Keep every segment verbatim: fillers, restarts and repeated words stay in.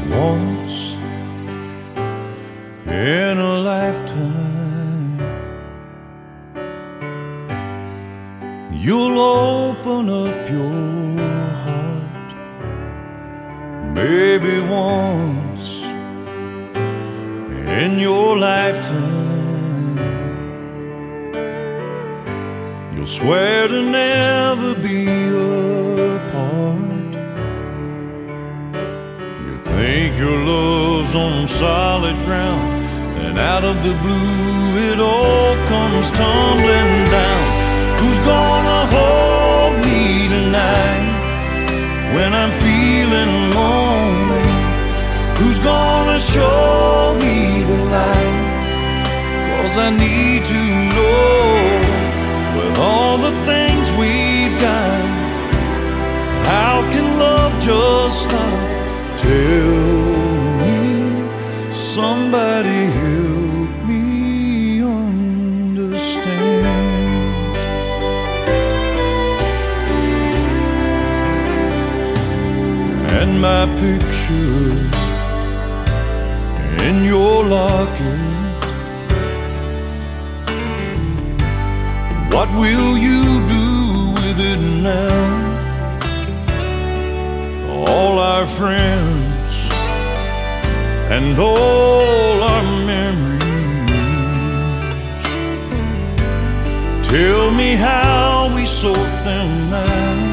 once in a lifetime. You'll open up your heart, maybe once in your lifetime. You'll swear to never be apart. You think your love's on solid ground, and out of the blue it all comes tumbling down. Who's gonna hold me tonight when I'm feeling lonely? Who's gonna show me the light? 'Cause I need to know, with all the things we've got, how can love just stop? Tell me, somebody help me understand. And my picture in your locket, what will you do with it now? All our friends and all our memories, tell me how we sort them out.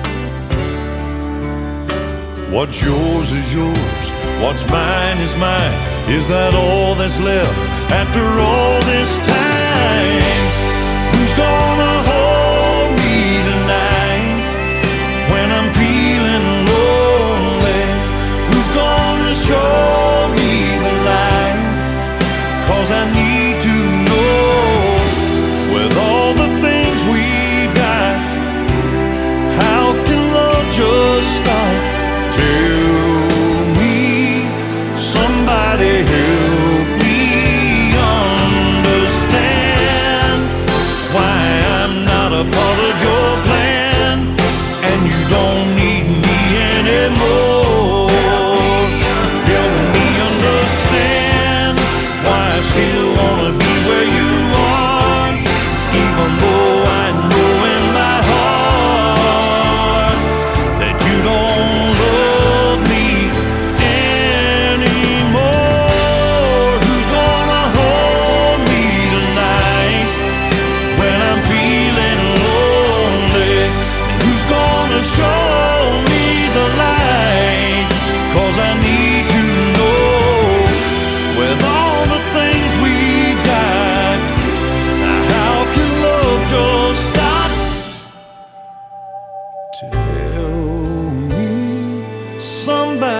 What's yours is yours, what's mine is mine. Is that all that's left after all this time? Who's gonna hold me tonight when I'm feeling lonely? Who's gonna show me the light? 'Cause I need to know, with all the things we've got, how can love just stop? Tell me, somebody help me understand why I'm not a part of your plan, and you don't need me anymore. Help me understand why I still wanna be where you are, even though I know in my heart that you don't love me anymore. Who's gonna hold me tonight when I'm feeling lonely? And who's gonna show me the light? 'Cause I need to know, with all the things we've got, how can love just stop? Tell me, somebody